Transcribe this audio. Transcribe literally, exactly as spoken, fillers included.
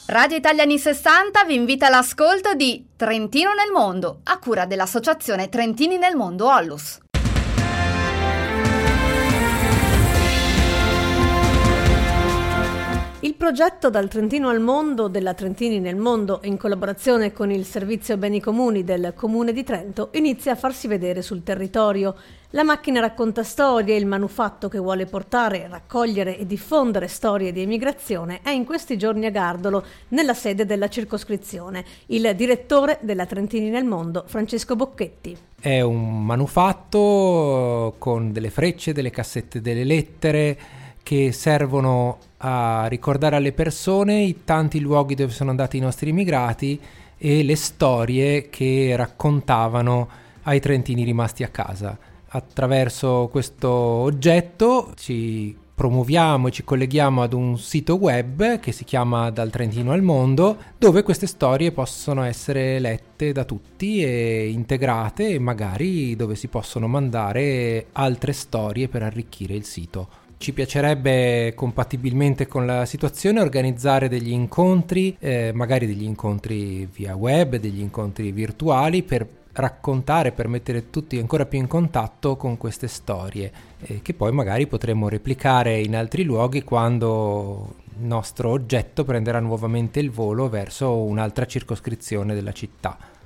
Radio Italia anni sessanta vi invita all'ascolto di Trentino nel mondo, a cura dell'associazione Trentini nel mondo Ollus. Il progetto Dal Trentino al mondo della Trentini nel mondo, in collaborazione con il Servizio Beni Comuni del Comune di Trento, inizia a farsi vedere sul territorio. La macchina racconta storie, il manufatto che vuole portare, raccogliere e diffondere storie di emigrazione è in questi giorni a Gardolo, nella sede della circoscrizione. Il direttore della Trentini nel mondo, Francesco Bocchetti. È un manufatto con delle frecce, delle cassette delle lettere che servono a ricordare alle persone i tanti luoghi dove sono andati i nostri immigrati e le storie che raccontavano ai trentini rimasti a casa. Attraverso questo oggetto ci promuoviamo e ci colleghiamo ad un sito web che si chiama Dal Trentino al mondo, dove queste storie possono essere lette da tutti e integrate, e magari dove si possono mandare altre storie per arricchire il sito. Ci piacerebbe, compatibilmente con la situazione, organizzare degli incontri, eh, magari degli incontri via web, degli incontri virtuali, per raccontare, per mettere tutti ancora più in contatto con queste storie, eh, che poi magari potremo replicare in altri luoghi quando il nostro oggetto prenderà nuovamente il volo verso un'altra circoscrizione della città.